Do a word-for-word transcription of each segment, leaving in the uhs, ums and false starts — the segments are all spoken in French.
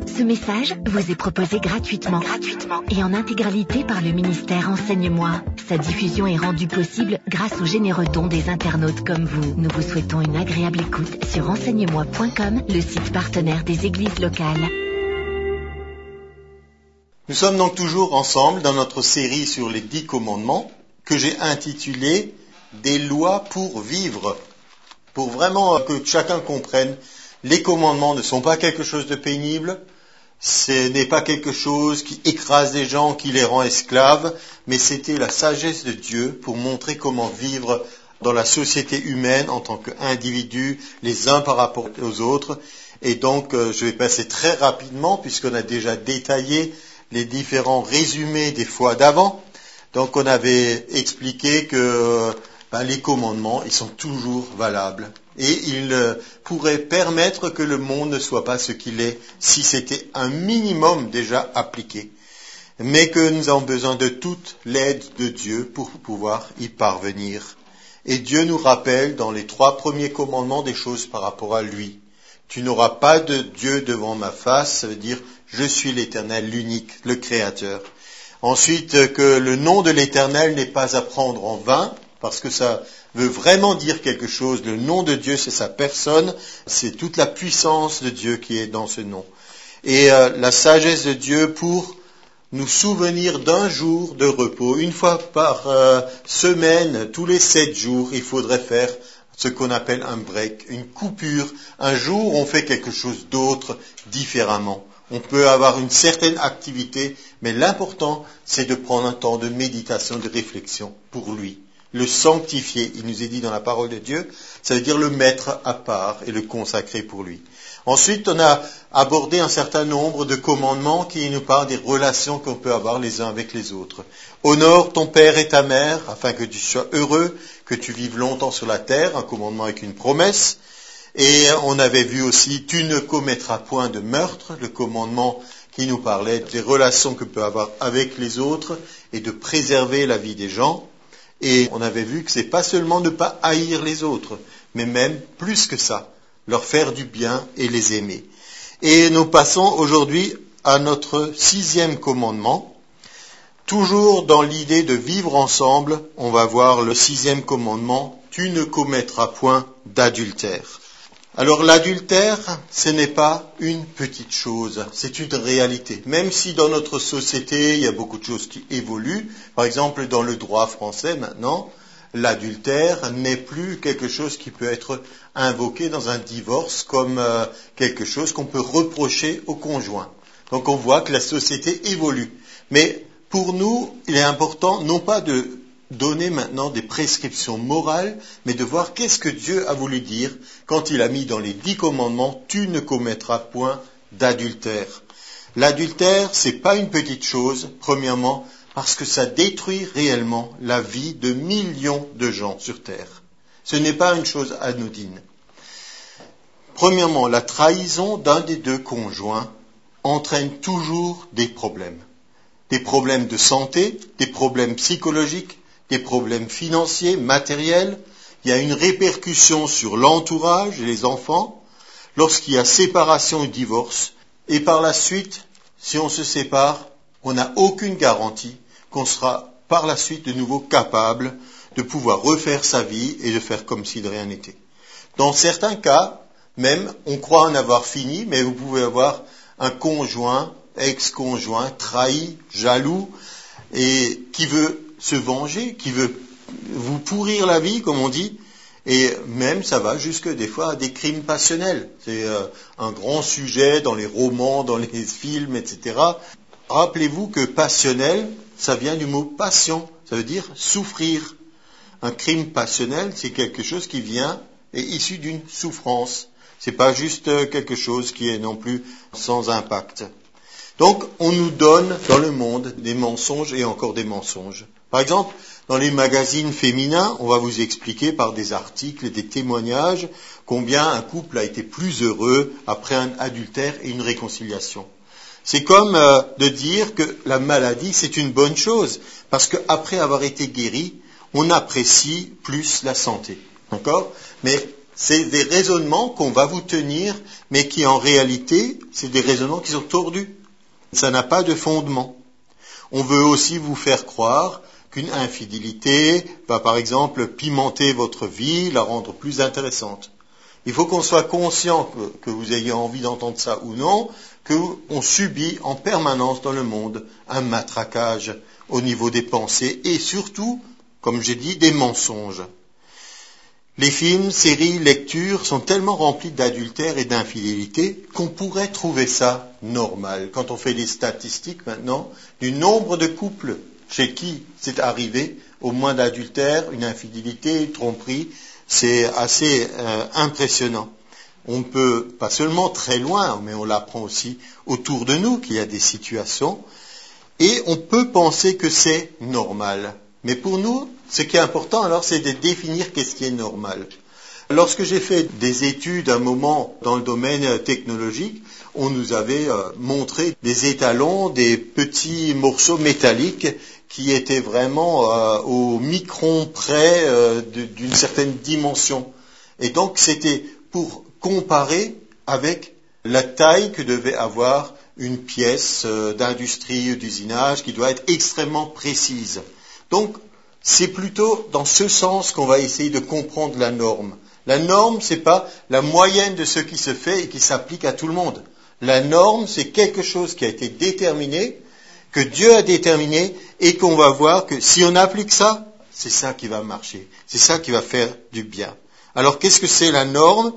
Ce message vous est proposé gratuitement, gratuitement et en intégralité par le ministère Enseigne-moi. Sa diffusion est rendue possible grâce aux généreux dons des internautes comme vous. Nous vous souhaitons une agréable écoute sur enseigne moi point com, le site partenaire des églises locales. Nous sommes donc toujours ensemble dans notre série sur les dix commandements que j'ai intitulé « Des lois pour vivre ». Pour vraiment que chacun comprenne, les commandements ne sont pas quelque chose de pénible, ce n'est pas quelque chose qui écrase les gens, qui les rend esclaves, mais c'était la sagesse de Dieu pour montrer comment vivre dans la société humaine en tant qu'individus, les uns par rapport aux autres. Et donc, je vais passer très rapidement, puisqu'on a déjà détaillé les différents résumés des fois d'avant. Donc, on avait expliqué que ben, les commandements, ils sont toujours valables. Et ils euh, pourraient permettre que le monde ne soit pas ce qu'il est si c'était un minimum déjà appliqué. Mais que nous avons besoin de toute l'aide de Dieu pour pouvoir y parvenir. Et Dieu nous rappelle dans les trois premiers commandements des choses par rapport à lui. Tu n'auras pas de Dieu devant ma face, ça veut dire je suis l'Éternel, l'unique, le Créateur. Ensuite, que le nom de l'Éternel n'est pas à prendre en vain, parce que ça veut vraiment dire quelque chose. Le nom de Dieu, c'est sa personne, c'est toute la puissance de Dieu qui est dans ce nom. Et euh, la sagesse de Dieu pour nous souvenir d'un jour de repos. Une fois par euh, semaine, tous les sept jours, il faudrait faire ce qu'on appelle un break, une coupure. Un jour, on fait quelque chose d'autre différemment. On peut avoir une certaine activité, mais l'important, c'est de prendre un temps de méditation, de réflexion pour lui. Le sanctifier, il nous est dit dans la parole de Dieu, ça veut dire le mettre à part et le consacrer pour lui. Ensuite, on a abordé un certain nombre de commandements qui nous parlent des relations qu'on peut avoir les uns avec les autres. Honore ton père et ta mère, afin que tu sois heureux, que tu vives longtemps sur la terre, un commandement avec une promesse. Et on avait vu aussi, tu ne commettras point de meurtre, le commandement qui nous parlait des relations que peut avoir avec les autres et de préserver la vie des gens. Et on avait vu que c'est pas seulement ne pas haïr les autres, mais même plus que ça, leur faire du bien et les aimer. Et nous passons aujourd'hui à notre sixième commandement. Toujours dans l'idée de vivre ensemble, on va voir le sixième commandement, tu ne commettras point d'adultère. Alors l'adultère, ce n'est pas une petite chose, c'est une réalité. Même si dans notre société, il y a beaucoup de choses qui évoluent, par exemple dans le droit français maintenant, l'adultère n'est plus quelque chose qui peut être invoqué dans un divorce comme euh, quelque chose qu'on peut reprocher au conjoint. Donc on voit que la société évolue. Mais pour nous, il est important non pas de donner maintenant des prescriptions morales, mais de voir qu'est-ce que Dieu a voulu dire quand il a mis dans les dix commandements « Tu ne commettras point d'adultère ». L'adultère, c'est pas une petite chose, premièrement, parce que ça détruit réellement la vie de millions de gens sur Terre. Ce n'est pas une chose anodine. Premièrement, la trahison d'un des deux conjoints entraîne toujours des problèmes. Des problèmes de santé, des problèmes psychologiques, des problèmes financiers, matériels. Il y a une répercussion sur l'entourage et les enfants lorsqu'il y a séparation et divorce. Et par la suite, si on se sépare, on n'a aucune garantie qu'on sera par la suite de nouveau capable de pouvoir refaire sa vie et de faire comme si de rien n'était. Dans certains cas, même, on croit en avoir fini, mais vous pouvez avoir un conjoint, ex-conjoint, trahi, jaloux, et qui veut se venger, qui veut vous pourrir la vie, comme on dit, et même ça va jusque des fois à des crimes passionnels. C'est euh, un grand sujet dans les romans, dans les films, et cetera. Rappelez-vous que passionnel, ça vient du mot passion, ça veut dire souffrir. Un crime passionnel, c'est quelque chose qui vient, est issu d'une souffrance. C'est pas juste quelque chose qui est non plus sans impact. Donc, on nous donne dans le monde des mensonges et encore des mensonges. Par exemple, dans les magazines féminins, on va vous expliquer par des articles et des témoignages combien un couple a été plus heureux après un adultère et une réconciliation. C'est comme euh, de dire que la maladie, c'est une bonne chose, parce qu'après avoir été guéri, on apprécie plus la santé. D'accord ? Mais C'est des raisonnements qu'on va vous tenir, mais qui en réalité, c'est des raisonnements qui sont tordus. Ça n'a pas de fondement. On veut aussi vous faire croire qu'une infidélité va par exemple pimenter votre vie, la rendre plus intéressante. Il faut qu'on soit conscient, que, que vous ayez envie d'entendre ça ou non, qu'on subit en permanence dans le monde un matraquage au niveau des pensées et surtout, comme j'ai dit, des mensonges. Les films, séries, lectures sont tellement remplis d'adultère et d'infidélité qu'on pourrait trouver ça normal. Quand on fait les statistiques maintenant du nombre de couples chez qui c'est arrivé au moins d'adultère, une infidélité, une tromperie, c'est assez euh, impressionnant. On peut, pas seulement très loin, mais on l'apprend aussi autour de nous qu'il y a des situations, et on peut penser que c'est normal. Mais pour nous, ce qui est important alors, c'est de définir qu'est-ce qui est normal. Lorsque j'ai fait des études à un moment dans le domaine technologique, on nous avait euh, montré des étalons, des petits morceaux métalliques qui étaient vraiment euh, au micron près euh, de, d'une certaine dimension. Et donc c'était pour comparer avec la taille que devait avoir une pièce euh, d'industrie, d'usinage, qui doit être extrêmement précise. Donc c'est plutôt dans ce sens qu'on va essayer de comprendre la norme. La norme, c'est pas la moyenne de ce qui se fait et qui s'applique à tout le monde. La norme, c'est quelque chose qui a été déterminé, que Dieu a déterminé, et qu'on va voir que si on applique ça, c'est ça qui va marcher. C'est ça qui va faire du bien. Alors, qu'est-ce que c'est la norme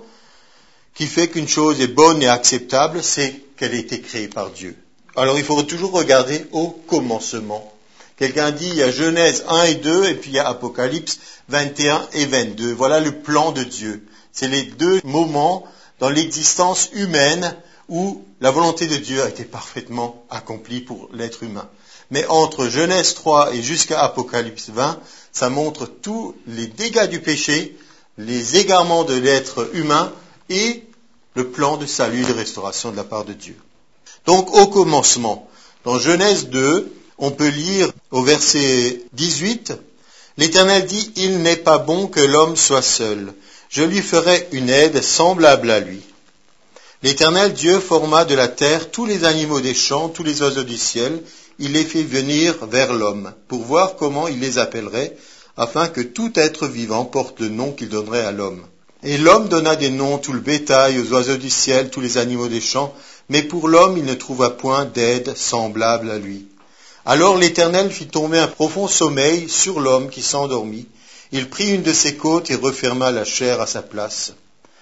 qui fait qu'une chose est bonne et acceptable? C'est qu'elle a été créée par Dieu. Alors, il faut toujours regarder au commencement. Quelqu'un dit, il y a Genèse un et deux, et puis il y a Apocalypse vingt et un et vingt-deux. Voilà le plan de Dieu. C'est les deux moments dans l'existence humaine où la volonté de Dieu a été parfaitement accomplie pour l'être humain. Mais entre Genèse trois et jusqu'à Apocalypse vingt, ça montre tous les dégâts du péché, les égarements de l'être humain et le plan de salut et de restauration de la part de Dieu. Donc au commencement, dans Genèse deux, on peut lire au verset dix-huit, « L'Éternel dit, il n'est pas bon que l'homme soit seul. Je lui ferai une aide semblable à lui. » L'Éternel Dieu forma de la terre tous les animaux des champs, tous les oiseaux du ciel. Il les fit venir vers l'homme, pour voir comment il les appellerait, afin que tout être vivant porte le nom qu'il donnerait à l'homme. Et l'homme donna des noms, tout le bétail, aux oiseaux du ciel, tous les animaux des champs, mais pour l'homme il ne trouva point d'aide semblable à lui. Alors l'Éternel fit tomber un profond sommeil sur l'homme qui s'endormit. Il prit une de ses côtes et referma la chair à sa place.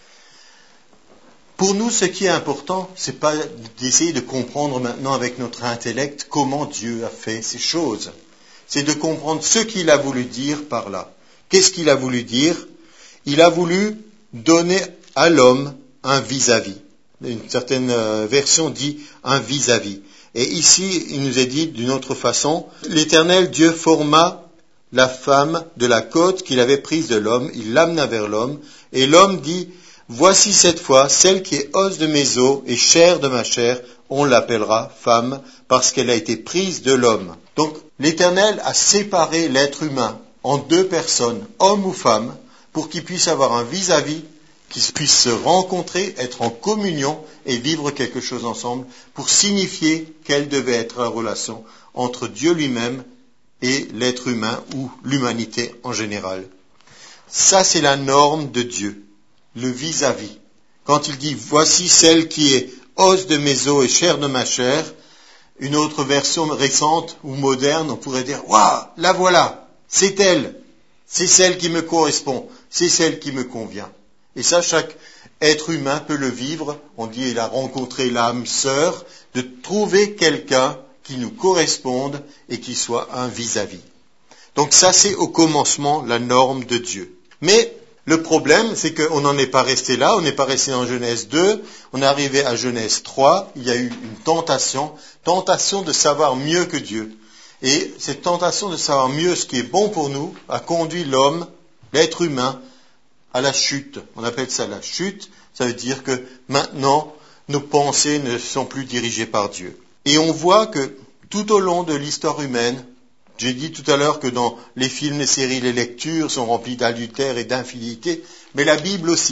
Pour nous, ce qui est important, c'est pas d'essayer de comprendre maintenant avec notre intellect comment Dieu a fait ces choses. C'est de comprendre ce qu'il a voulu dire par là. Qu'est-ce qu'il a voulu dire? Il a voulu donner à l'homme un vis-à-vis. Une certaine version dit un vis-à-vis. Et ici, il nous est dit d'une autre façon, l'Éternel Dieu forma la femme de la côte qu'il avait prise de l'homme, il l'amena vers l'homme, et l'homme dit, voici cette fois celle qui est os de mes os et chair de ma chair, on l'appellera femme, parce qu'elle a été prise de l'homme. Donc, l'Éternel a séparé l'être humain en deux personnes, homme ou femme, pour qu'il puisse avoir un vis-à-vis, qu'ils puissent se rencontrer, être en communion et vivre quelque chose ensemble pour signifier quelle devait être la relation entre Dieu lui-même et l'être humain ou l'humanité en général. Ça, c'est la norme de Dieu, le vis-à-vis. Quand il dit « Voici celle qui est os de mes os et chair de ma chair », une autre version récente ou moderne, on pourrait dire « Waouh, la voilà, c'est elle, c'est celle qui me correspond, c'est celle qui me convient ». Et ça, chaque être humain peut le vivre. On dit, il a rencontré l'âme sœur, de trouver quelqu'un qui nous corresponde et qui soit un vis-à-vis. Donc ça, c'est au commencement la norme de Dieu. Mais le problème, c'est qu'on n'en est pas resté là, on n'est pas resté en Genèse deux, on est arrivé à Genèse trois, il y a eu une tentation, tentation de savoir mieux que Dieu. Et cette tentation de savoir mieux ce qui est bon pour nous a conduit l'homme, l'être humain, à la chute. On appelle ça la chute. Ça veut dire que maintenant, nos pensées ne sont plus dirigées par Dieu. Et on voit que tout au long de l'histoire humaine, j'ai dit tout à l'heure que dans les films, les séries, les lectures sont remplies d'adultère et d'infidélité, mais la Bible aussi.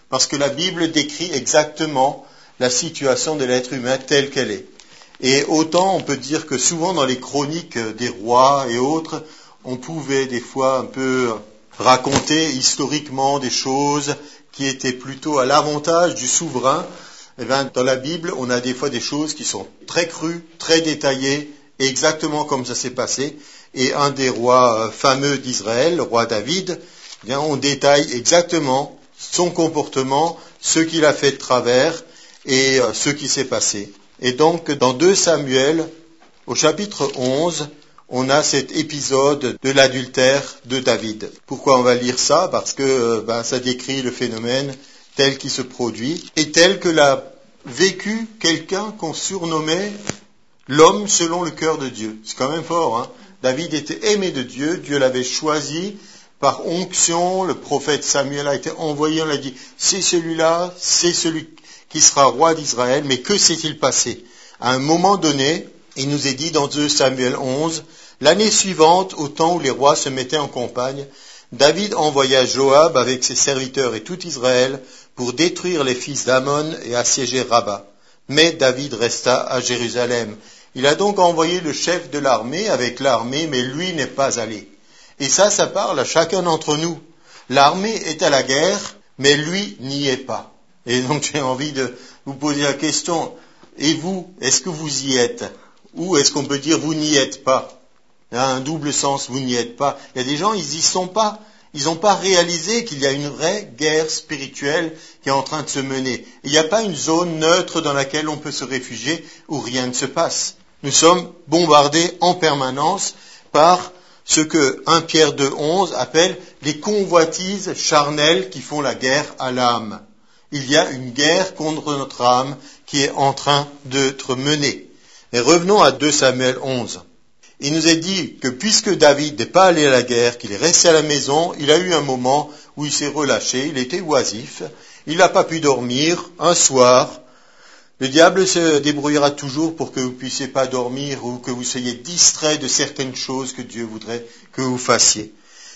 parce que la Bible décrit exactement la situation de l'être humain telle qu'elle est. Et autant on peut dire que souvent dans les chroniques des rois et autres, on pouvait des fois un peu raconter historiquement des choses qui étaient plutôt à l'avantage du souverain. Eh bien, dans la Bible, on a des fois des choses qui sont très crues, très détaillées, exactement comme ça s'est passé. Et un des rois fameux d'Israël, le roi David, eh bien, on détaille exactement son comportement, ce qu'il a fait de travers et euh, ce qui s'est passé. Et donc, dans deux Samuel, au chapitre onze, on a cet épisode de l'adultère de David. Pourquoi on va lire ça? Parce que euh, ben, ça décrit le phénomène tel qu'il se produit et tel que l'a vécu quelqu'un qu'on surnommait l'homme selon le cœur de Dieu. C'est quand même fort, hein? David était aimé de Dieu, Dieu l'avait choisi par onction, le prophète Samuel a été envoyé, on l'a dit, c'est celui-là, c'est celui qui sera roi d'Israël, mais que s'est-il passé? À un moment donné, il nous est dit dans deux Samuel onze, l'année suivante, au temps où les rois se mettaient en campagne, David envoya Joab avec ses serviteurs et tout Israël pour détruire les fils d'Ammon et assiéger Rabat. Mais David resta à Jérusalem. Il a donc envoyé le chef de l'armée avec l'armée, mais lui n'est pas allé. Et ça, ça parle à chacun d'entre nous. L'armée est à la guerre, mais lui n'y est pas. Et donc j'ai envie de vous poser la question, et vous, est-ce que vous y êtes? Ou est-ce qu'on peut dire vous n'y êtes pas? Il y a un double sens, vous n'y êtes pas. Il y a des gens, ils y sont pas. Ils n'ont pas réalisé qu'il y a une vraie guerre spirituelle qui est en train de se mener. Il n'y a pas une zone neutre dans laquelle on peut se réfugier où rien ne se passe. Nous sommes bombardés en permanence par ce que un Pierre deux onze appelle les convoitises charnelles qui font la guerre à l'âme. Il y a une guerre contre notre âme qui est en train d'être menée. Mais revenons à deux Samuel onze. Il nous est dit que puisque David n'est pas allé à la guerre, qu'il est resté à la maison, il a eu un moment où il s'est relâché, il était oisif, il n'a pas pu dormir. Un soir, le diable se débrouillera toujours pour que vous ne puissiez pas dormir ou que vous soyez distrait de certaines choses que Dieu voudrait que vous fassiez.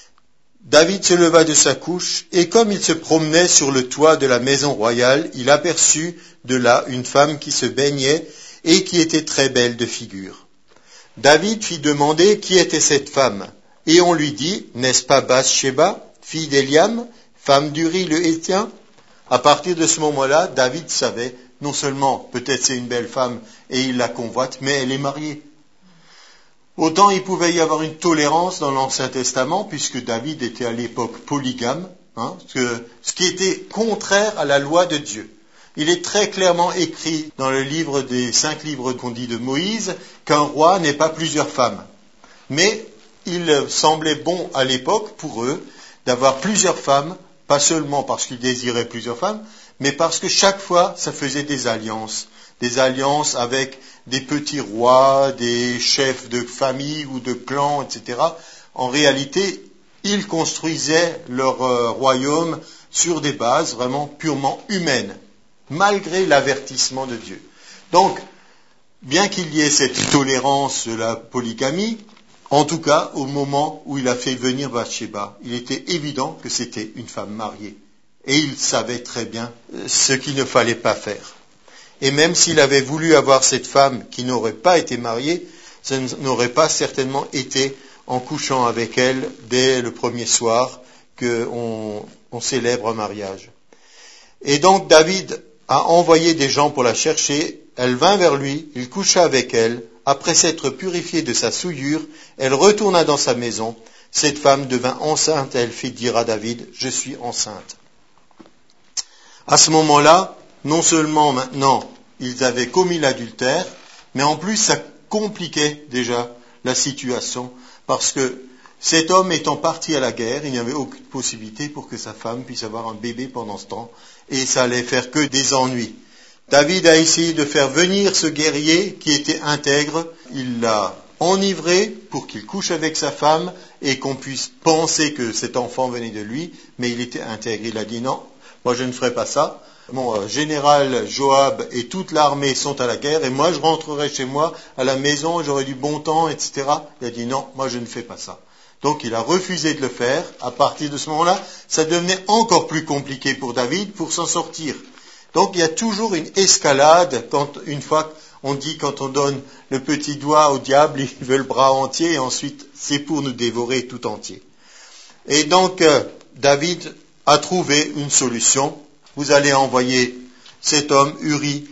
David se leva de sa couche et comme il se promenait sur le toit de la maison royale, il aperçut de là une femme qui se baignait et qui était très belle de figure. David fit demander qui était cette femme, et on lui dit, n'est-ce pas Bathsheba, fille d'Eliam, femme d'Uri le Héthien? À partir de ce moment-là, David savait, non seulement peut-être c'est une belle femme et il la convoite, mais elle est mariée. Autant il pouvait y avoir une tolérance dans l'Ancien Testament, puisque David était à l'époque polygame, hein, ce, ce qui était contraire à la loi de Dieu. Il est très clairement écrit dans le livre des cinq livres qu'on dit de Moïse qu'un roi n'est pas plusieurs femmes. Mais il semblait bon à l'époque pour eux d'avoir plusieurs femmes, pas seulement parce qu'ils désiraient plusieurs femmes, mais parce que chaque fois ça faisait des alliances. Des alliances avec des petits rois, des chefs de famille ou de clans, et cetera. En réalité, ils construisaient leur euh, royaume sur des bases vraiment purement humaines, malgré l'avertissement de Dieu. Donc, bien qu'il y ait cette tolérance de la polygamie, en tout cas, au moment où il a fait venir Bathsheba, il était évident que c'était une femme mariée. Et il savait très bien ce qu'il ne fallait pas faire. Et même s'il avait voulu avoir cette femme qui n'aurait pas été mariée, ça n'aurait pas certainement été en couchant avec elle dès le premier soir qu'on on célèbre un mariage. Et donc David a envoyé des gens pour la chercher, elle vint vers lui, il coucha avec elle, après s'être purifiée de sa souillure, elle retourna dans sa maison, cette femme devint enceinte, elle fit dire à David, je suis enceinte. À ce moment-là, non seulement maintenant ils avaient commis l'adultère, mais en plus ça compliquait déjà la situation, parce que cet homme étant parti à la guerre, il n'y avait aucune possibilité pour que sa femme puisse avoir un bébé pendant ce temps, et ça allait faire que des ennuis. David a essayé de faire venir ce guerrier qui était intègre, il l'a enivré pour qu'il couche avec sa femme et qu'on puisse penser que cet enfant venait de lui, mais il était intègre. Il a dit non, moi je ne ferai pas ça. Mon euh, général Joab et toute l'armée sont à la guerre et moi je rentrerai chez moi à la maison, j'aurai du bon temps, et cetera. Il a dit non, moi je ne fais pas ça. Donc il a refusé de le faire. À partir de ce moment-là, ça devenait encore plus compliqué pour David pour s'en sortir. Donc il y a toujours une escalade quand, une fois on dit quand on donne le petit doigt au diable, il veut le bras entier et ensuite c'est pour nous dévorer tout entier. Et donc euh, David a trouvé une solution. Vous allez envoyer cet homme, Uri,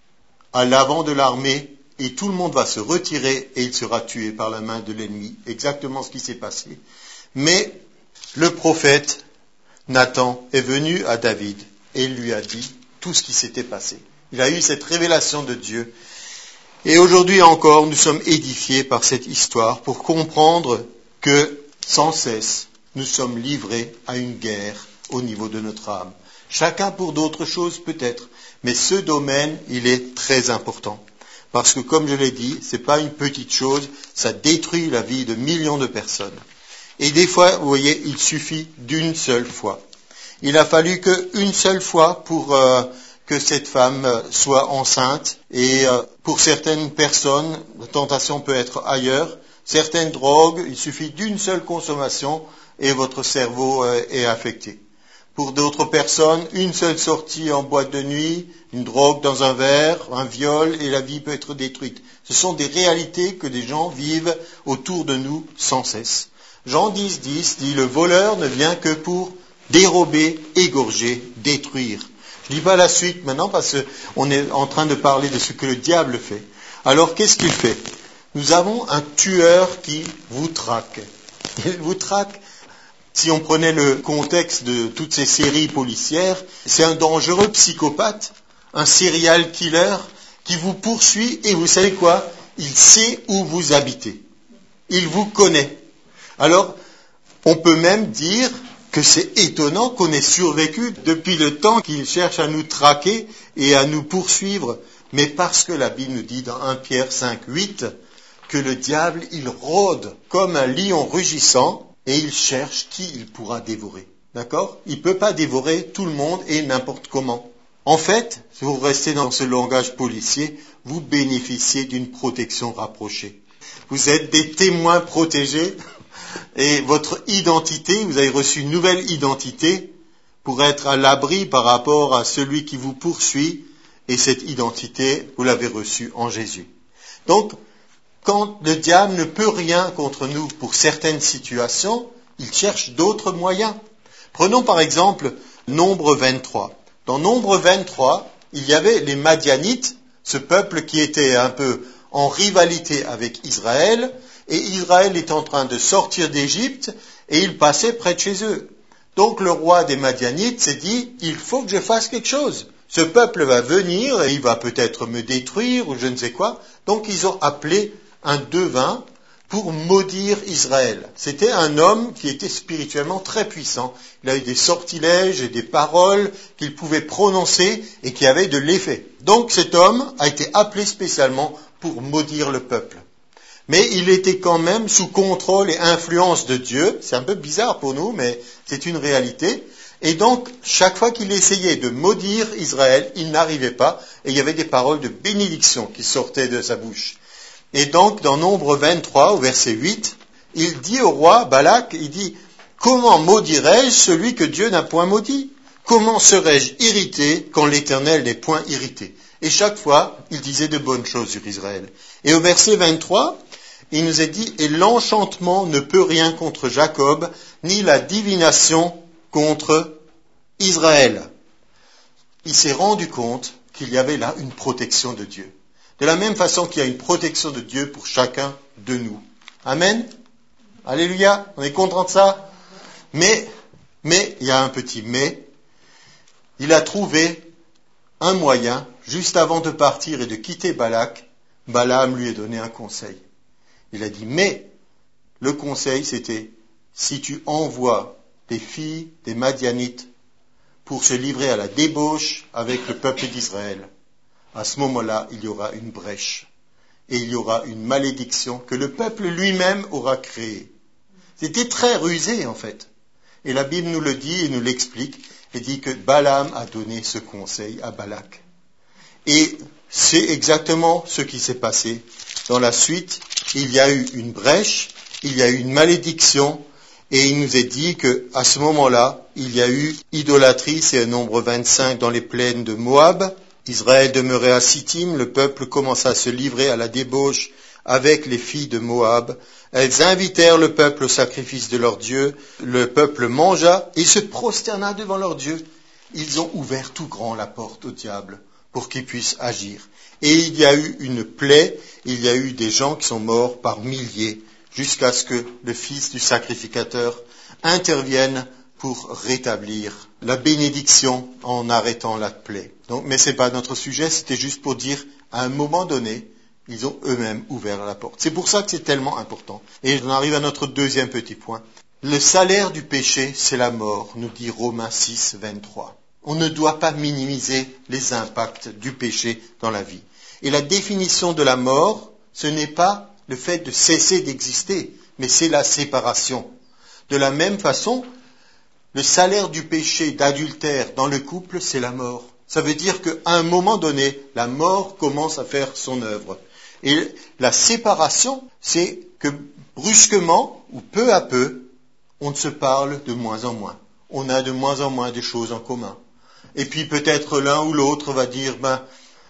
à l'avant de l'armée et tout le monde va se retirer et il sera tué par la main de l'ennemi. Exactement ce qui s'est passé. Mais le prophète Nathan est venu à David et il lui a dit tout ce qui s'était passé. Il a eu cette révélation de Dieu. Et aujourd'hui encore, nous sommes édifiés par cette histoire pour comprendre que sans cesse, nous sommes livrés à une guerre au niveau de notre âme. Chacun pour d'autres choses peut-être, mais ce domaine, il est très important. Parce que comme je l'ai dit, ce n'est pas une petite chose, ça détruit la vie de millions de personnes. Et des fois, vous voyez, il suffit d'une seule fois. Il a fallu qu'une seule fois pour euh, que cette femme euh, soit enceinte. Et euh, pour certaines personnes, la tentation peut être ailleurs. Certaines drogues, il suffit d'une seule consommation et votre cerveau euh, est affecté. Pour d'autres personnes, une seule sortie en boîte de nuit, une drogue dans un verre, un viol, et la vie peut être détruite. Ce sont des réalités que des gens vivent autour de nous sans cesse. Jean dix, dix dit, le voleur ne vient que pour dérober, égorger, détruire. Je ne dis pas la suite maintenant parce qu'on est en train de parler de ce que le diable fait. Alors qu'est-ce qu'il fait? Nous avons un tueur qui vous traque. Il vous traque. Si on prenait le contexte de toutes ces séries policières, c'est un dangereux psychopathe, un serial killer qui vous poursuit et vous savez quoi? Il sait où vous habitez. Il vous connaît. Alors, on peut même dire que c'est étonnant qu'on ait survécu depuis le temps qu'il cherche à nous traquer et à nous poursuivre. Mais parce que la Bible nous dit dans premier Pierre cinq, huit que le diable, il rôde comme un lion rugissant et il cherche qui il pourra dévorer. D'accord? Il ne peut pas dévorer tout le monde et n'importe comment. En fait, si vous restez dans ce langage policier, vous bénéficiez d'une protection rapprochée. Vous êtes des témoins protégés et votre identité, vous avez reçu une nouvelle identité pour être à l'abri par rapport à celui qui vous poursuit et cette identité, vous l'avez reçue en Jésus. Donc, quand le diable ne peut rien contre nous pour certaines situations, il cherche d'autres moyens. Prenons par exemple Nombre vingt-trois. Dans Nombre vingt-trois, il y avait les Madianites, ce peuple qui était un peu en rivalité avec Israël, et Israël est en train de sortir d'Égypte, et il passait près de chez eux. Donc le roi des Madianites s'est dit, il faut que je fasse quelque chose. Ce peuple va venir, et il va peut-être me détruire, ou je ne sais quoi. Donc ils ont appelé un devin pour maudire Israël. C'était un homme qui était spirituellement très puissant. Il avait des sortilèges et des paroles qu'il pouvait prononcer et qui avaient de l'effet. Donc cet homme a été appelé spécialement pour maudire le peuple. Mais il était quand même sous contrôle et influence de Dieu. C'est un peu bizarre pour nous, mais c'est une réalité. Et donc, chaque fois qu'il essayait de maudire Israël, il n'arrivait pas. Et il y avait des paroles de bénédiction qui sortaient de sa bouche. Et donc, dans Nombre vingt-trois, au verset huit, il dit au roi Balak, il dit, « Comment maudirais-je celui que Dieu n'a point maudit? Comment serais-je irrité quand l'Éternel n'est point irrité ?» Et chaque fois, il disait de bonnes choses sur Israël. Et au verset vingt-trois, il nous est dit, « Et l'enchantement ne peut rien contre Jacob, ni la divination contre Israël. » Il s'est rendu compte qu'il y avait là une protection de Dieu. De la même façon qu'il y a une protection de Dieu pour chacun de nous. Amen. Alléluia. On est content de ça. Mais, mais, il y a un petit mais. Il a trouvé un moyen, juste avant de partir et de quitter Balak, Balaam lui a donné un conseil. Il a dit, mais, le conseil c'était, si tu envoies des filles, des Madianites, pour se livrer à la débauche avec le peuple d'Israël, à ce moment-là, il y aura une brèche et il y aura une malédiction que le peuple lui-même aura créée. C'était très rusé, en fait. Et la Bible nous le dit et nous l'explique et dit que Balaam a donné ce conseil à Balak. Et c'est exactement ce qui s'est passé. Dans la suite, il y a eu une brèche il y a eu une malédiction, et il nous est dit qu'à ce moment-là, il y a eu idolâtrie, c'est un nombre vingt-cinq dans les plaines de Moab. Israël demeurait à Sittim, le peuple commença à se livrer à la débauche avec les filles de Moab. Elles invitèrent le peuple au sacrifice de leur Dieu. Le peuple mangea et se prosterna devant leur Dieu. Ils ont ouvert tout grand la porte au diable pour qu'il puisse agir. Et il y a eu une plaie, il y a eu des gens qui sont morts par milliers, jusqu'à ce que le fils du sacrificateur intervienne pour rétablir la bénédiction en arrêtant la plaie. Donc, mais ce n'est pas notre sujet, c'était juste pour dire, à un moment donné, ils ont eux-mêmes ouvert la porte. C'est pour ça que c'est tellement important. Et on arrive à notre deuxième petit point. Le salaire du péché, c'est la mort, nous dit Romains six, vingt-trois. On ne doit pas minimiser les impacts du péché dans la vie. Et la définition de la mort, ce n'est pas le fait de cesser d'exister, mais c'est la séparation. De la même façon, le salaire du péché d'adultère dans le couple, c'est la mort. Ça veut dire qu'à un moment donné, la mort commence à faire son œuvre. Et la séparation, c'est que brusquement, ou peu à peu, on se parle de moins en moins. On a de moins en moins de choses en commun. Et puis peut-être l'un ou l'autre va dire, ben,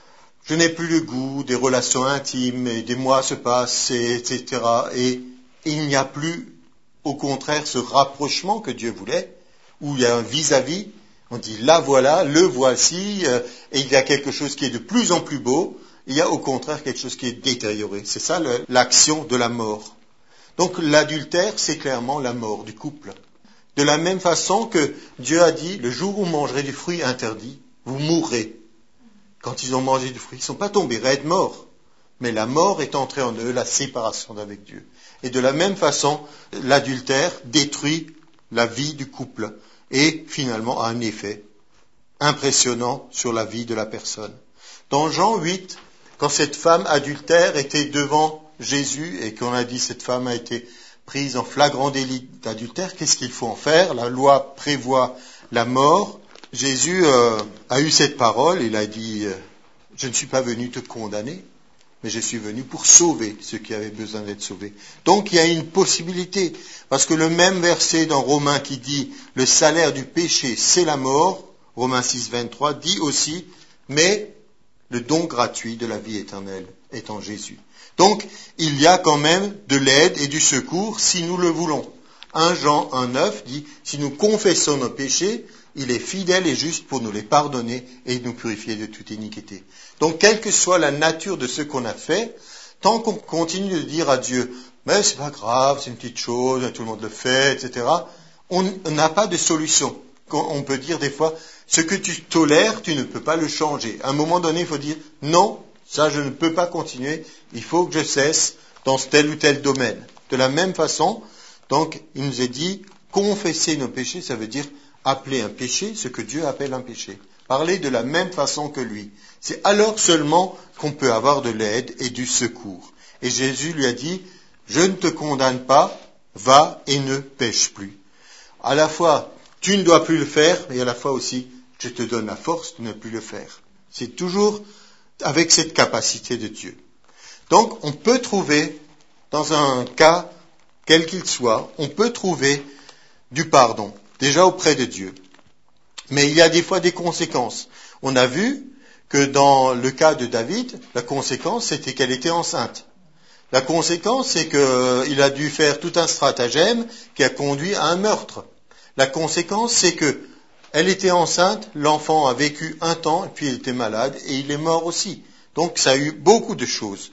je n'ai plus le goût des relations intimes, et des mois se passent, et cetera. Et il n'y a plus, au contraire, ce rapprochement que Dieu voulait, où il y a un vis-à-vis, on dit là voilà, le voici, euh, et il y a quelque chose qui est de plus en plus beau, il y a au contraire quelque chose qui est détérioré. C'est ça le, l'action de la mort. Donc l'adultère, c'est clairement la mort du couple. De la même façon que Dieu a dit, le jour où vous mangerez du fruit interdit, vous mourrez. Quand ils ont mangé du fruit, ils ne sont pas tombés raides morts. Mais la mort est entrée en eux, la séparation d'avec Dieu. Et de la même façon, l'adultère détruit la vie du couple et finalement a un effet impressionnant sur la vie de la personne. Dans Jean huit, quand cette femme adultère était devant Jésus et qu'on a dit cette femme a été prise en flagrant délit d'adultère, qu'est-ce qu'il faut en faire? La loi prévoit la mort. Jésus euh, a eu cette parole, il a dit euh, « Je ne suis pas venu te condamner, mais je suis venu pour sauver ceux qui avaient besoin d'être sauvés. » Donc il y a une possibilité, parce que le même verset dans Romains qui dit « Le salaire du péché, c'est la mort », Romains six, vingt-trois, dit aussi « Mais le don gratuit de la vie éternelle est en Jésus. » Donc il y a quand même de l'aide et du secours si nous le voulons. premier Jean un, neuf dit « Si nous confessons nos péchés, il est fidèle et juste pour nous les pardonner et nous purifier de toute iniquité. » Donc, quelle que soit la nature de ce qu'on a fait, tant qu'on continue de dire à Dieu, mais c'est pas grave, c'est une petite chose, tout le monde le fait, et cetera, on n'a pas de solution. On peut dire des fois, ce que tu tolères, tu ne peux pas le changer. À un moment donné, il faut dire, non, ça je ne peux pas continuer, il faut que je cesse dans tel ou tel domaine. De la même façon, donc, il nous est dit, confesser nos péchés, ça veut dire appeler un péché ce que Dieu appelle un péché. Parler de la même façon que lui. C'est alors seulement qu'on peut avoir de l'aide et du secours. Et Jésus lui a dit, je ne te condamne pas, va et ne pêche plus. À la fois, tu ne dois plus le faire, et à la fois aussi, je te donne la force de ne plus le faire. C'est toujours avec cette capacité de Dieu. Donc, on peut trouver, dans un cas, quel qu'il soit, on peut trouver du pardon. Déjà auprès de Dieu. Mais il y a des fois des conséquences. On a vu que dans le cas de David, la conséquence, c'était qu'elle était enceinte. La conséquence, c'est qu'il a dû faire tout un stratagème qui a conduit à un meurtre. La conséquence, c'est qu'elle était enceinte, l'enfant a vécu un temps, et puis il était malade, et il est mort aussi. Donc ça a eu beaucoup de choses.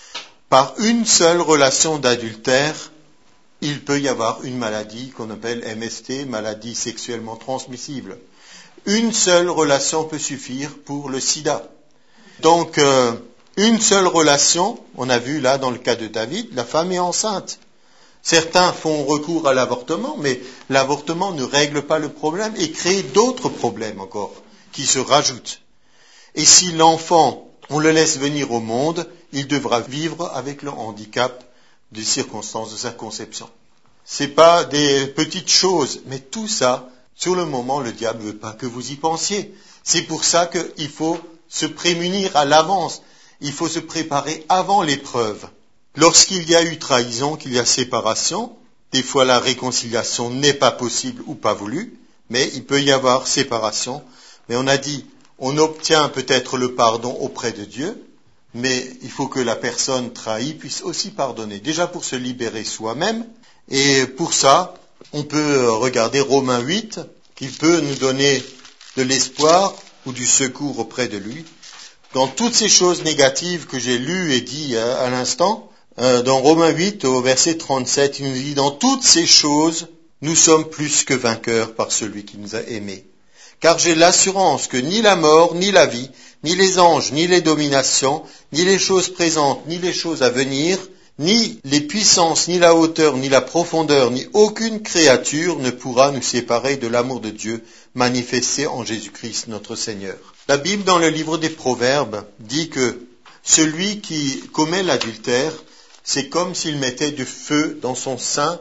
Par une seule relation d'adultère, il peut y avoir une maladie qu'on appelle M S T, maladie sexuellement transmissible. Une seule relation peut suffire pour le sida. Donc, euh, une seule relation, on a vu là dans le cas de David, la femme est enceinte. Certains font recours à l'avortement, mais l'avortement ne règle pas le problème et crée d'autres problèmes encore qui se rajoutent. Et si l'enfant, on le laisse venir au monde, il devra vivre avec le handicap des circonstances de sa conception. C'est pas des petites choses, mais tout ça, sur le moment, le diable ne veut pas que vous y pensiez. C'est pour ça qu'il faut se prémunir à l'avance. Il faut se préparer avant l'épreuve. Lorsqu'il y a eu trahison, qu'il y a séparation, des fois la réconciliation n'est pas possible ou pas voulue, mais il peut y avoir séparation. Mais on a dit, on obtient peut-être le pardon auprès de Dieu, mais il faut que la personne trahie puisse aussi pardonner, déjà pour se libérer soi-même, et pour ça, on peut regarder Romains huit, qui peut nous donner de l'espoir ou du secours auprès de lui. Dans toutes ces choses négatives que j'ai lues et dit à l'instant, dans Romains huit, au verset trente-sept, il nous dit, dans toutes ces choses, nous sommes plus que vainqueurs par celui qui nous a aimés. Car j'ai l'assurance que ni la mort, ni la vie, ni les anges, ni les dominations, ni les choses présentes, ni les choses à venir, ni les puissances, ni la hauteur, ni la profondeur, ni aucune créature ne pourra nous séparer de l'amour de Dieu manifesté en Jésus-Christ notre Seigneur. La Bible, dans le livre des Proverbes, dit que celui qui commet l'adultère, c'est comme s'il mettait du feu dans son sein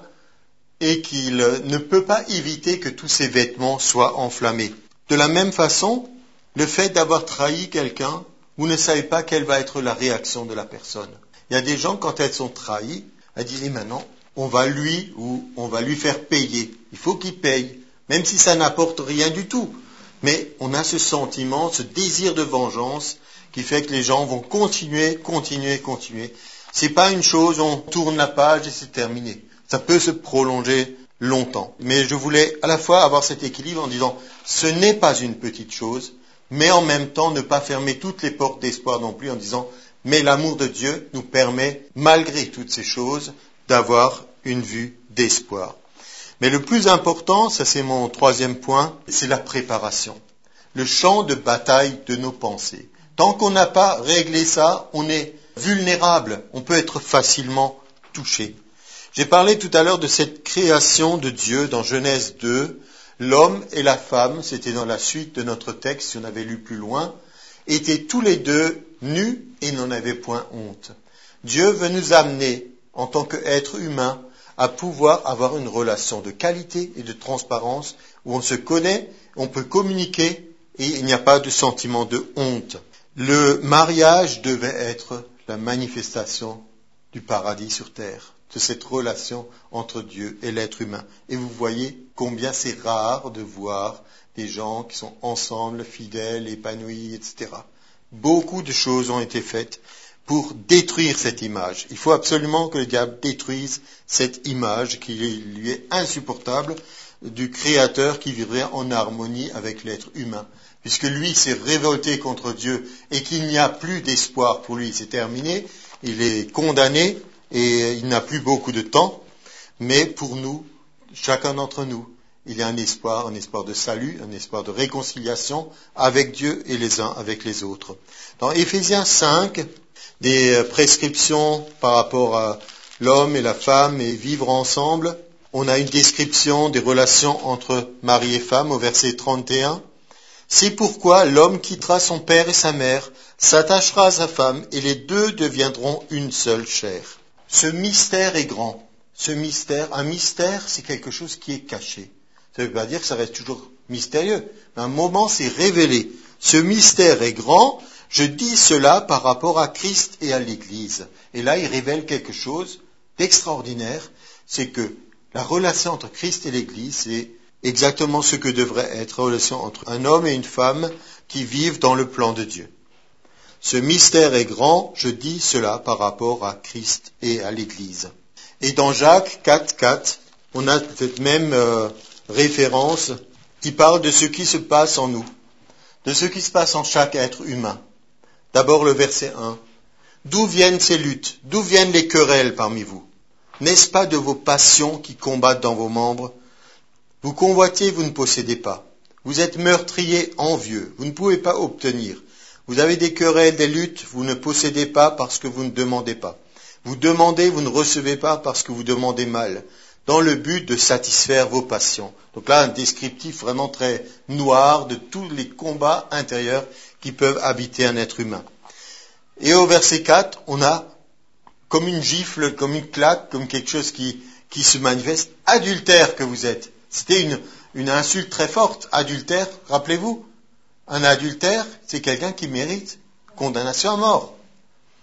et qu'il ne peut pas éviter que tous ses vêtements soient enflammés. De la même façon, le fait d'avoir trahi quelqu'un, vous ne savez pas quelle va être la réaction de la personne. Il y a des gens, quand elles sont trahies, elles disent maintenant, on va lui ou on va lui faire payer. Il faut qu'il paye, même si ça n'apporte rien du tout. Mais on a ce sentiment, ce désir de vengeance qui fait que les gens vont continuer, continuer, continuer. C'est pas une chose, on tourne la page et c'est terminé. Ça peut se prolonger longtemps. Mais je voulais à la fois avoir cet équilibre en disant, ce n'est pas une petite chose, mais en même temps ne pas fermer toutes les portes d'espoir non plus en disant, mais l'amour de Dieu nous permet, malgré toutes ces choses, d'avoir une vue d'espoir. Mais le plus important, ça c'est mon troisième point, c'est la préparation. Le champ de bataille de nos pensées. Tant qu'on n'a pas réglé ça, on est vulnérable, on peut être facilement touché. J'ai parlé tout à l'heure de cette création de Dieu dans Genèse deux. L'homme et la femme, c'était dans la suite de notre texte, si on avait lu plus loin, étaient tous les deux nus et n'en avaient point honte. Dieu veut nous amener, en tant qu'être humain, à pouvoir avoir une relation de qualité et de transparence où on se connaît, on peut communiquer et il n'y a pas de sentiment de honte. Le mariage devait être la manifestation du paradis sur terre, de cette relation entre Dieu et l'être humain. Et vous voyez combien c'est rare de voir des gens qui sont ensemble, fidèles, épanouis, et cetera. Beaucoup de choses ont été faites pour détruire cette image. Il faut absolument que le diable détruise cette image qui lui est insupportable du Créateur qui vivrait en harmonie avec l'être humain. Puisque lui s'est révolté contre Dieu et qu'il n'y a plus d'espoir pour lui, c'est terminé, il est condamné et il n'a plus beaucoup de temps, mais pour nous, chacun d'entre nous, il y a un espoir, un espoir de salut, un espoir de réconciliation avec Dieu et les uns avec les autres. Dans Éphésiens cinq, des prescriptions par rapport à l'homme et la femme et vivre ensemble, on a une description des relations entre mari et femme au verset trente et un. C'est pourquoi l'homme quittera son père et sa mère, s'attachera à sa femme, et les deux deviendront une seule chair. Ce mystère est grand. Ce mystère, un mystère, c'est quelque chose qui est caché. Ça ne veut pas dire que ça reste toujours mystérieux. Mais à un moment, c'est révélé. Ce mystère est grand. Je dis cela par rapport à Christ et à l'Église. Et là, il révèle quelque chose d'extraordinaire. C'est que la relation entre Christ et l'Église, c'est exactement ce que devrait être la relation entre un homme et une femme qui vivent dans le plan de Dieu. Ce mystère est grand, je dis cela par rapport à Christ et à l'Église. Et dans Jacques quatre, quatre, on a cette même euh, référence qui parle de ce qui se passe en nous, de ce qui se passe en chaque être humain. D'abord le verset un. D'où viennent ces luttes? D'où viennent les querelles parmi vous? N'est-ce pas de vos passions qui combattent dans vos membres? Vous convoitez, vous ne possédez pas. Vous êtes meurtrier, envieux, vous ne pouvez pas obtenir. Vous avez des querelles, des luttes, vous ne possédez pas parce que vous ne demandez pas. Vous demandez, vous ne recevez pas parce que vous demandez mal, dans le but de satisfaire vos passions. Donc là, un descriptif vraiment très noir de tous les combats intérieurs qui peuvent habiter un être humain. Et au verset quatre, on a comme une gifle, comme une claque, comme quelque chose qui, qui se manifeste, adultère que vous êtes. C'était une, une insulte très forte. Adultère, rappelez-vous, un adultère, c'est quelqu'un qui mérite condamnation à mort.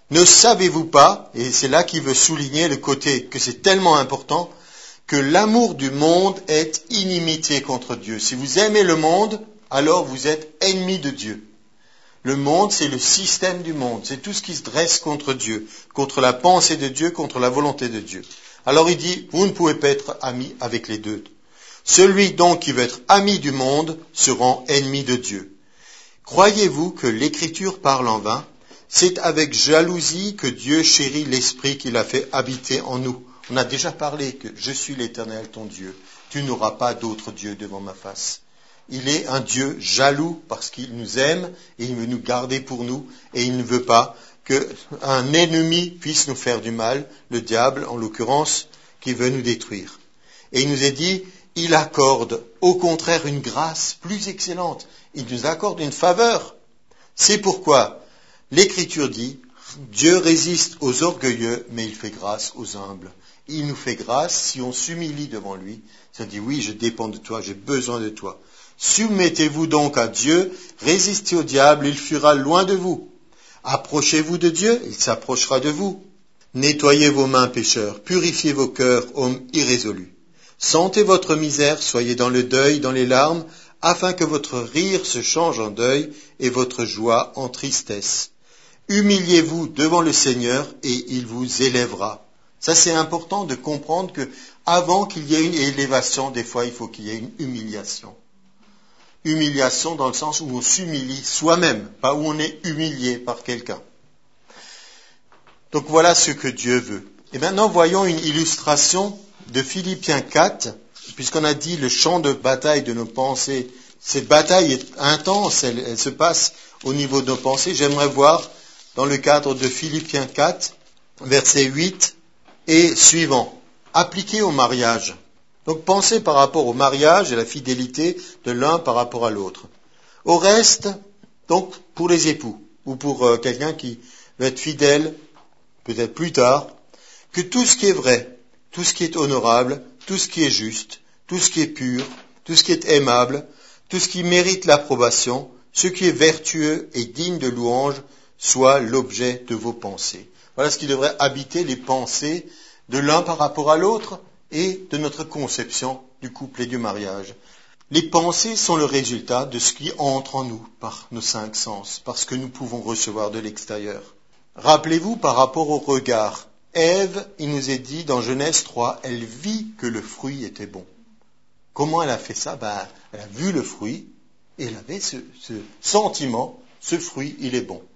Ne savez-vous pas, et c'est là qu'il veut souligner le côté que c'est tellement important, que l'amour du monde est inimitié contre Dieu. Si vous aimez le monde, alors vous êtes ennemis de Dieu. Le monde, c'est le système du monde, c'est tout ce qui se dresse contre Dieu, contre la pensée de Dieu, contre la volonté de Dieu. Alors il dit, vous ne pouvez pas être amis avec les deux. Celui donc qui veut être ami du monde se rend ennemi de Dieu. Croyez-vous que l'Écriture parle en vain? C'est avec jalousie que Dieu chérit l'Esprit qu'il a fait habiter en nous. On a déjà parlé que je suis l'Éternel ton Dieu. Tu n'auras pas d'autre Dieu devant ma face. Il est un Dieu jaloux parce qu'il nous aime et il veut nous garder pour nous et il ne veut pas qu'un ennemi puisse nous faire du mal, le diable en l'occurrence, qui veut nous détruire. Et il nous est dit, il accorde au contraire une grâce plus excellente. Il nous accorde une faveur. C'est pourquoi l'Écriture dit, Dieu résiste aux orgueilleux, mais il fait grâce aux humbles. Il nous fait grâce si on s'humilie devant lui, si on dit oui, je dépends de toi, j'ai besoin de toi. Soumettez-vous donc à Dieu, résistez au diable, il fuira loin de vous. Approchez-vous de Dieu, il s'approchera de vous. Nettoyez vos mains, pécheurs, purifiez vos cœurs, hommes irrésolus. Sentez votre misère, soyez dans le deuil, dans les larmes, afin que votre rire se change en deuil et votre joie en tristesse. Humiliez-vous devant le Seigneur et il vous élèvera. Ça, c'est important de comprendre que avant qu'il y ait une élévation, des fois, il faut qu'il y ait une humiliation. Humiliation dans le sens où on s'humilie soi-même, pas où on est humilié par quelqu'un. Donc voilà ce que Dieu veut. Et maintenant, voyons une illustration de Philippiens quatre, puisqu'on a dit le champ de bataille de nos pensées. Cette bataille est intense, elle, elle se passe au niveau de nos pensées. J'aimerais voir dans le cadre de Philippiens quatre, verset huit et suivant, appliqué au mariage. Donc pensez par rapport au mariage et la fidélité de l'un par rapport à l'autre. Au reste, donc pour les époux, ou pour euh, quelqu'un qui veut être fidèle, peut-être plus tard, que tout ce qui est vrai, tout ce qui est honorable, tout ce qui est juste, tout ce qui est pur, tout ce qui est aimable, tout ce qui mérite l'approbation, ce qui est vertueux et digne de louange, soit l'objet de vos pensées. Voilà ce qui devrait habiter les pensées de l'un par rapport à l'autre et de notre conception du couple et du mariage. Les pensées sont le résultat de ce qui entre en nous par nos cinq sens, parce que nous pouvons recevoir de l'extérieur. Rappelez-vous par rapport au regard. Ève, il nous est dit dans Genèse trois, elle vit que le fruit était bon. Comment elle a fait ça? Ben, elle a vu le fruit et elle avait ce, ce sentiment, ce fruit, il est bon.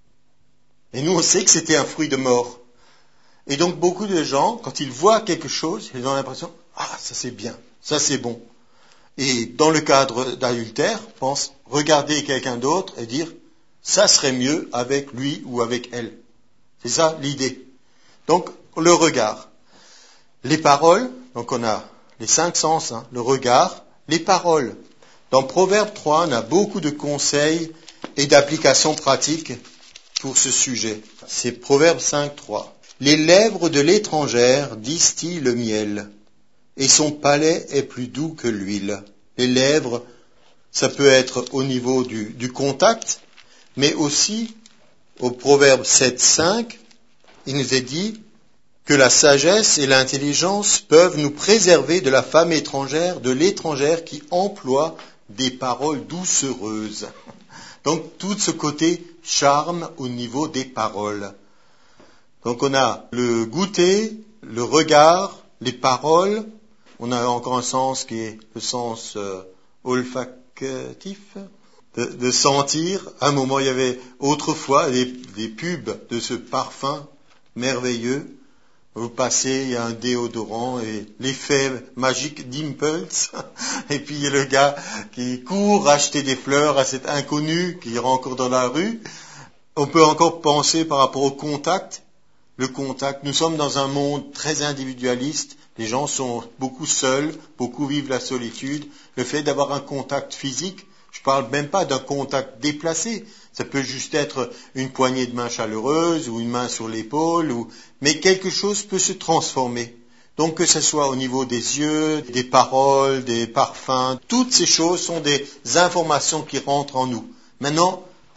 Et nous, on sait que c'était un fruit de mort. Et donc, beaucoup de gens, quand ils voient quelque chose, ils ont l'impression, ah, ça c'est bien, ça c'est bon. Et dans le cadre d'adultère, pensent regarder quelqu'un d'autre et dire, ça serait mieux avec lui ou avec elle. C'est ça l'idée. Donc, le regard. Les paroles, donc on a les cinq sens, hein, le regard, les paroles. Dans Proverbe trois, on a beaucoup de conseils et d'applications pratiques pour ce sujet. C'est Proverbe cinq, trois. Les lèvres de l'étrangère distillent le miel, et son palais est plus doux que l'huile. Les lèvres, ça peut être au niveau du, du contact, mais aussi au Proverbe sept, cinq, il nous est dit que la sagesse et l'intelligence peuvent nous préserver de la femme étrangère, de l'étrangère qui emploie des paroles doucereuses. Donc tout ce côté charme au niveau des paroles. Donc on a le goûter, le regard, les paroles. On a encore un sens qui est le sens euh, olfactif, de, de sentir. À un moment, il y avait autrefois des, des pubs de ce parfum merveilleux. Vous passez, il y a un déodorant et l'effet magique d'Impulse. Et puis il y a le gars qui court acheter des fleurs à cet inconnu qui ira encore dans la rue. On peut encore penser par rapport au contact. Le contact, nous sommes dans un monde très individualiste. Les gens sont beaucoup seuls, beaucoup vivent la solitude. Le fait d'avoir un contact physique, je ne parle même pas d'un contact déplacé. Ça peut juste être une poignée de main chaleureuse ou une main sur l'épaule, ou... mais quelque chose peut se transformer. Donc que ce soit au niveau des yeux, des paroles, des parfums, toutes ces choses sont des informations qui rentrent en nous. Maintenant,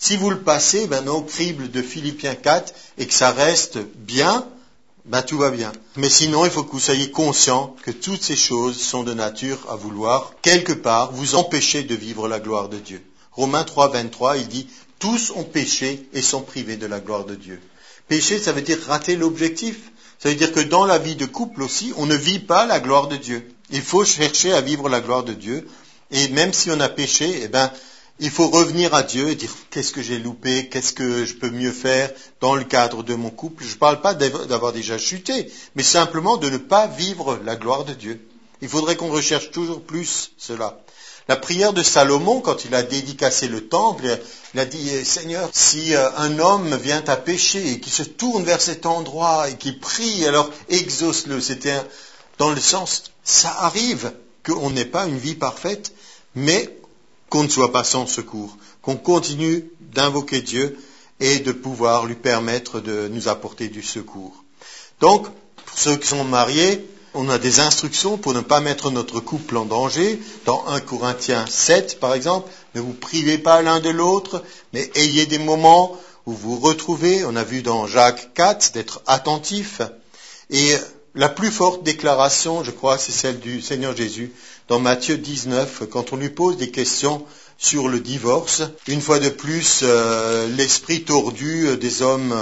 Si vous le passez ben, au crible de Philippiens quatre et que ça reste bien, ben, tout va bien. Mais sinon, il faut que vous soyez conscient que toutes ces choses sont de nature à vouloir, quelque part, vous empêcher de vivre la gloire de Dieu. Romains trois, vingt-trois, il dit « Tous ont péché et sont privés de la gloire de Dieu ». Péché, ça veut dire rater l'objectif. Ça veut dire que dans la vie de couple aussi, on ne vit pas la gloire de Dieu. Il faut chercher à vivre la gloire de Dieu. Et même si on a péché, eh ben, il faut revenir à Dieu et dire qu'est-ce que j'ai loupé, qu'est-ce que je peux mieux faire dans le cadre de mon couple. Je ne parle pas d'avoir déjà chuté, mais simplement de ne pas vivre la gloire de Dieu. Il faudrait qu'on recherche toujours plus cela. La prière de Salomon, quand il a dédicacé le temple, il a dit, Seigneur, si un homme vient à pécher et qui se tourne vers cet endroit et qui prie, alors exauce-le. C'était dans le sens, ça arrive qu'on n'ait pas une vie parfaite, mais qu'on ne soit pas sans secours, qu'on continue d'invoquer Dieu et de pouvoir lui permettre de nous apporter du secours. Donc, pour ceux qui sont mariés, on a des instructions pour ne pas mettre notre couple en danger. Dans un Corinthiens sept, par exemple, ne vous privez pas l'un de l'autre, mais ayez des moments où vous vous retrouvez. On a vu dans Jacques quatre d'être attentif. Et la plus forte déclaration, je crois, c'est celle du Seigneur Jésus dans Matthieu dix-neuf, quand on lui pose des questions sur le divorce. Une fois de plus, euh, l'esprit tordu des hommes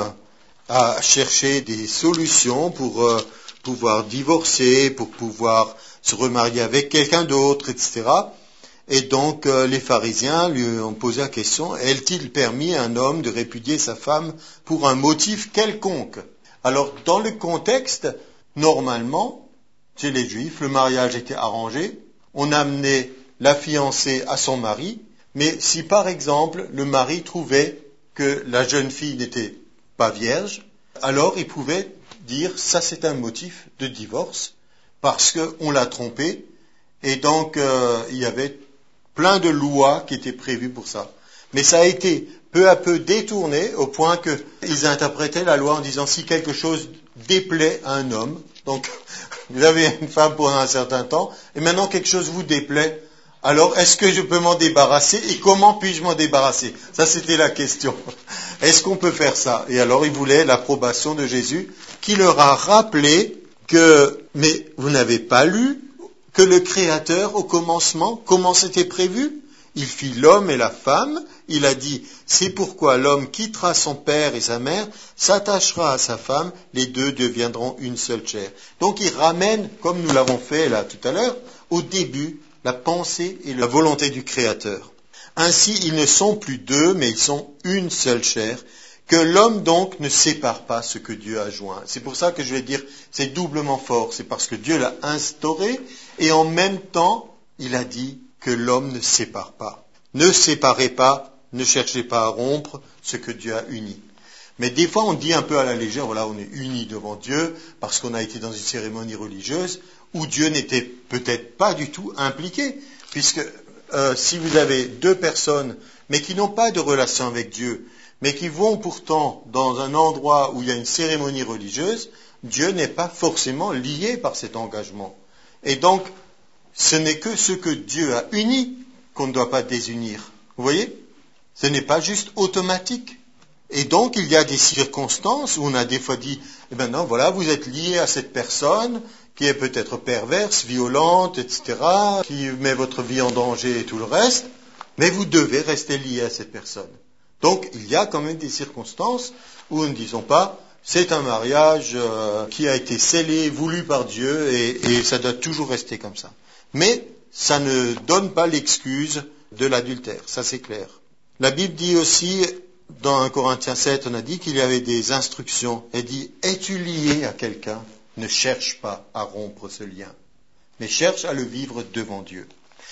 a cherché des solutions pour euh, pouvoir divorcer, pour pouvoir se remarier avec quelqu'un d'autre, et cetera. Et donc euh, les pharisiens lui ont posé la question, est-il permis à un homme de répudier sa femme pour un motif quelconque? Alors dans le contexte, normalement, chez les Juifs, le mariage était arrangé, on amenait la fiancée à son mari, mais si par exemple le mari trouvait que la jeune fille n'était pas vierge, alors il pouvait dire ça c'est un motif de divorce parce qu'on l'a trompée et donc euh, il y avait plein de lois qui étaient prévues pour ça. Mais ça a été peu à peu détourné au point qu'ils interprétaient la loi en disant si quelque chose déplaît à un homme, donc vous avez une femme pendant un certain temps et maintenant quelque chose vous déplaît, alors est-ce que je peux m'en débarrasser et comment puis-je m'en débarrasser? Ça c'était la question. Est-ce qu'on peut faire ça? Et alors ils voulaient l'approbation de Jésus qui leur a rappelé que, mais vous n'avez pas lu que le Créateur au commencement, comment c'était prévu? Il fit l'homme et la femme, il a dit, c'est pourquoi l'homme quittera son père et sa mère, s'attachera à sa femme, les deux deviendront une seule chair. Donc il ramène, comme nous l'avons fait là tout à l'heure, au début, la pensée et la volonté du Créateur. Ainsi, ils ne sont plus deux, mais ils sont une seule chair, que l'homme donc ne sépare pas ce que Dieu a joint. C'est pour ça que je vais dire, c'est doublement fort, c'est parce que Dieu l'a instauré, et en même temps, il a dit que l'homme ne sépare pas. Ne séparez pas, ne cherchez pas à rompre ce que Dieu a uni. Mais des fois, on dit un peu à la légère, voilà, on est unis devant Dieu, parce qu'on a été dans une cérémonie religieuse, où Dieu n'était peut-être pas du tout impliqué, puisque euh, si vous avez deux personnes, mais qui n'ont pas de relation avec Dieu, mais qui vont pourtant dans un endroit où il y a une cérémonie religieuse, Dieu n'est pas forcément lié par cet engagement. Et donc, ce n'est que ce que Dieu a uni qu'on ne doit pas désunir. Vous voyez? Ce n'est pas juste automatique. Et donc, il y a des circonstances où on a des fois dit, eh ben non, voilà, vous êtes lié à cette personne qui est peut-être perverse, violente, et cetera, qui met votre vie en danger et tout le reste, mais vous devez rester lié à cette personne. Donc, il y a quand même des circonstances où nous ne disons pas, c'est un mariage euh, qui a été scellé, voulu par Dieu, et, et ça doit toujours rester comme ça. Mais ça ne donne pas l'excuse de l'adultère, ça c'est clair. La Bible dit aussi, dans un Corinthiens sept, on a dit qu'il y avait des instructions. Elle dit, es-tu lié à quelqu'un? Ne cherche pas à rompre ce lien, mais cherche à le vivre devant Dieu.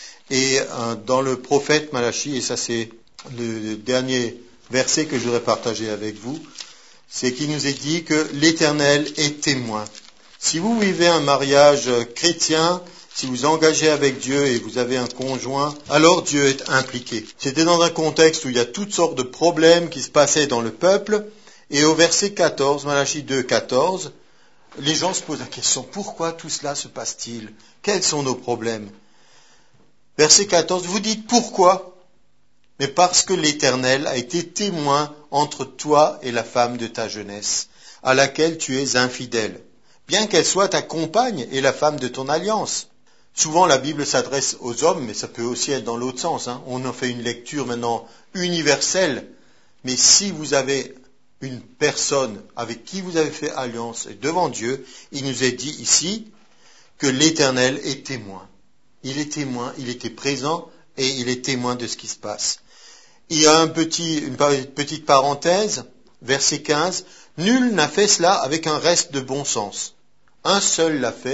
Et euh, dans le prophète Malachie, et ça c'est le dernier verset que je voudrais partager avec vous, c'est qu'il nous est dit que l'Éternel est témoin. Si vous vivez un mariage chrétien, si vous engagez avec Dieu et vous avez un conjoint, alors Dieu est impliqué. C'était dans un contexte où il y a toutes sortes de problèmes qui se passaient dans le peuple, et au verset quatorze, Malachie deux, quatorze, les gens se posent la question, pourquoi tout cela se passe-t-il? Quels sont nos problèmes? Verset quatorze, vous dites pourquoi? mais parce que l'Éternel a été témoin entre toi et la femme de ta jeunesse, à laquelle tu es infidèle, bien qu'elle soit ta compagne et la femme de ton alliance. Souvent la Bible s'adresse aux hommes, mais ça peut aussi être dans l'autre sens, hein. On en fait une lecture maintenant universelle, mais si vous avez une personne avec qui vous avez fait alliance devant Dieu, il nous est dit ici que l'Éternel est témoin. Il est témoin, il était présent et il est témoin de ce qui se passe. Il y a un petit, une petite parenthèse, verset quinze, « Nul n'a fait cela avec un reste de bon sens. Un seul l'a fait. »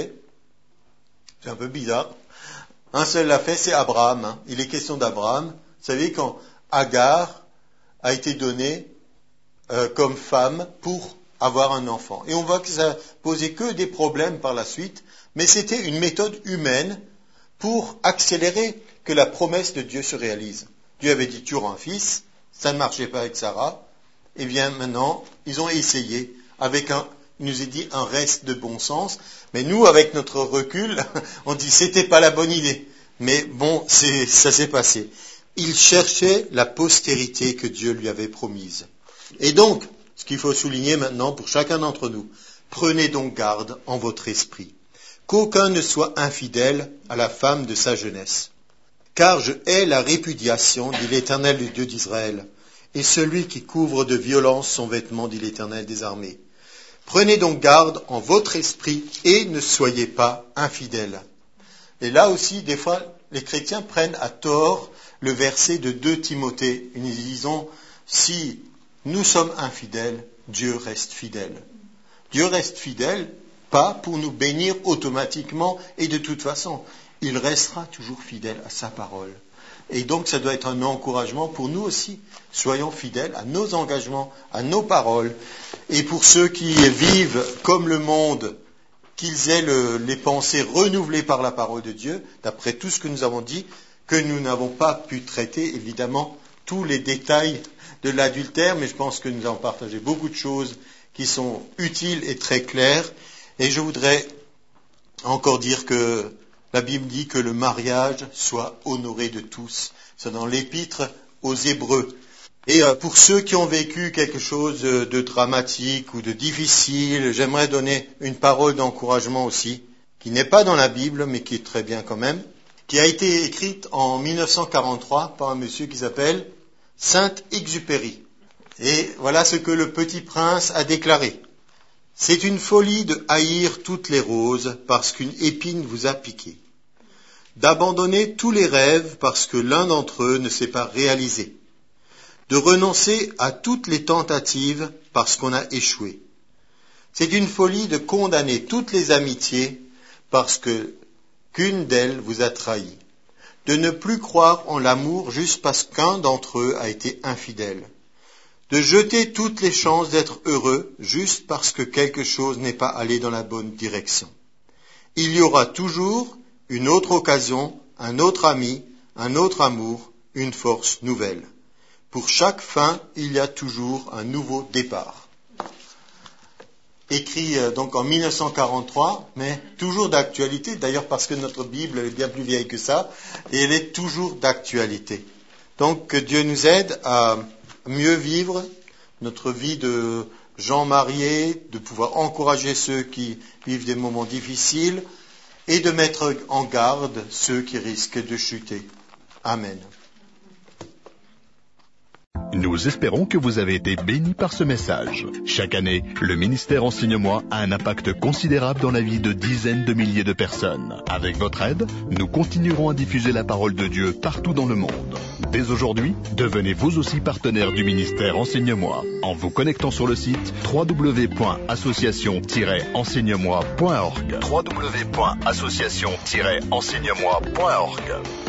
C'est un peu bizarre. Un seul l'a fait, c'est Abraham. Hein. Il est question d'Abraham. Vous savez, quand Agar a été donnée euh, comme femme pour avoir un enfant. Et on voit que ça posait que des problèmes par la suite, mais c'était une méthode humaine pour accélérer que la promesse de Dieu se réalise. Dieu avait dit, tu auras un fils, ça ne marchait pas avec Sarah, et bien maintenant, ils ont essayé, avec un, il nous est dit, un reste de bon sens, mais nous, avec notre recul, on dit, c'était pas la bonne idée, mais bon, c'est, ça s'est passé. Il cherchait la postérité que Dieu lui avait promise. Et donc, ce qu'il faut souligner maintenant pour chacun d'entre nous, prenez donc garde en votre esprit, qu'aucun ne soit infidèle à la femme de sa jeunesse. Car je hais la répudiation, dit l'Éternel, le Dieu d'Israël, et celui qui couvre de violence son vêtement, dit l'Éternel des armées. Prenez donc garde en votre esprit et ne soyez pas infidèles. Et là aussi, des fois, les chrétiens prennent à tort le verset de deux Timothée. Nous disons, si nous sommes infidèles, Dieu reste fidèle. Dieu reste fidèle, pas pour nous bénir automatiquement et de toute façon. Il restera toujours fidèle à sa parole. Et donc ça doit être un encouragement pour nous aussi. Soyons fidèles à nos engagements, à nos paroles. Et pour ceux qui vivent comme le monde, qu'ils aient le, les pensées renouvelées par la parole de Dieu, d'après tout ce que nous avons dit, que nous n'avons pas pu traiter, évidemment, tous les détails de l'adultère, mais je pense que nous avons partagé beaucoup de choses qui sont utiles et très claires. Et je voudrais encore dire que la Bible dit que le mariage soit honoré de tous. C'est dans l'épître aux Hébreux. Et pour ceux qui ont vécu quelque chose de dramatique ou de difficile, j'aimerais donner une parole d'encouragement aussi, qui n'est pas dans la Bible, mais qui est très bien quand même, qui a été écrite en mille neuf cent quarante-trois par un monsieur qui s'appelle Saint-Exupéry. Et voilà ce que le Petit Prince a déclaré. « C'est une folie de haïr toutes les roses parce qu'une épine vous a piqué. D'abandonner tous les rêves parce que l'un d'entre eux ne s'est pas réalisé. De renoncer à toutes les tentatives parce qu'on a échoué. C'est une folie de condamner toutes les amitiés parce que qu'une d'elles vous a trahi. De ne plus croire en l'amour juste parce qu'un d'entre eux a été infidèle. De jeter toutes les chances d'être heureux juste parce que quelque chose n'est pas allé dans la bonne direction. Il y aura toujours une autre occasion, un autre ami, un autre amour, une force nouvelle. Pour chaque fin, il y a toujours un nouveau départ. » Écrit euh, donc en mille neuf cent quarante-trois, mais toujours d'actualité, d'ailleurs parce que notre Bible est bien plus vieille que ça, et elle est toujours d'actualité. Donc que Dieu nous aide à mieux vivre notre vie de gens mariés, de pouvoir encourager ceux qui vivent des moments difficiles, et de mettre en garde ceux qui risquent de chuter. Amen. Nous espérons que vous avez été bénis par ce message. Chaque année, le ministère Enseigne-moi a un impact considérable dans la vie de dizaines de milliers de personnes. Avec votre aide, nous continuerons à diffuser la parole de Dieu partout dans le monde. Dès aujourd'hui, devenez vous aussi partenaire du ministère Enseigne-moi en vous connectant sur le site w w w point association tiret enseigne moi point org. w w w point association tiret enseigne moi point org.